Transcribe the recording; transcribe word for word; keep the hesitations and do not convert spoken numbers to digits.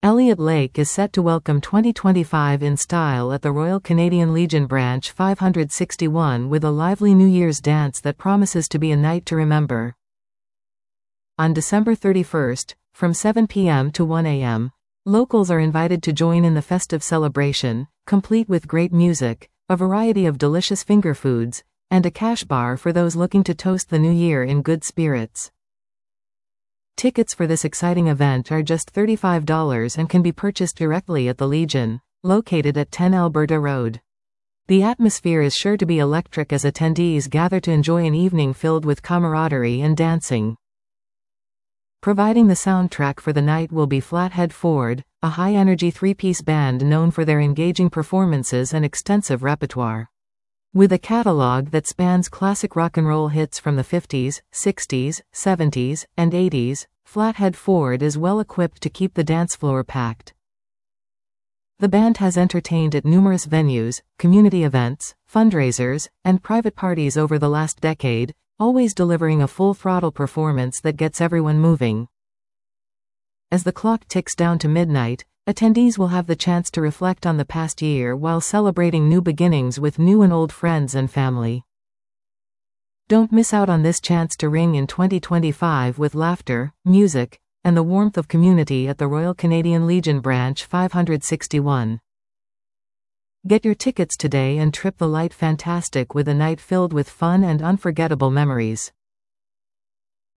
Elliott Lake is set to welcome twenty twenty-five in style at the Royal Canadian Legion Branch five hundred sixty-one with a lively New Year's dance that promises to be a night to remember. On December thirty-first, from seven p m to one a m, locals are invited to join in the festive celebration, complete with great music, a variety of delicious finger foods, and a cash bar for those looking to toast the new year in good spirits. Tickets for this exciting event are just thirty-five dollars and can be purchased directly at the Legion, located at ten Alberta Road. The atmosphere is sure to be electric as attendees gather to enjoy an evening filled with camaraderie and dancing. Providing the soundtrack for the night will be Flathead Ford, a high-energy three-piece band known for their engaging performances and extensive repertoire. With a catalog that spans classic rock and roll hits from the fifties, sixties, seventies, and eighties, Flathead Ford is well equipped to keep the dance floor packed. The band has entertained at numerous venues, community events, fundraisers, and private parties over the last decade, always delivering a full-throttle performance that gets everyone moving. As the clock ticks down to midnight, attendees will have the chance to reflect on the past year while celebrating new beginnings with new and old friends and family. Don't miss out on this chance to ring in twenty twenty-five with laughter, music, and the warmth of community at the Royal Canadian Legion Branch five hundred sixty-one. Get your tickets today and trip the light fantastic with a night filled with fun and unforgettable memories.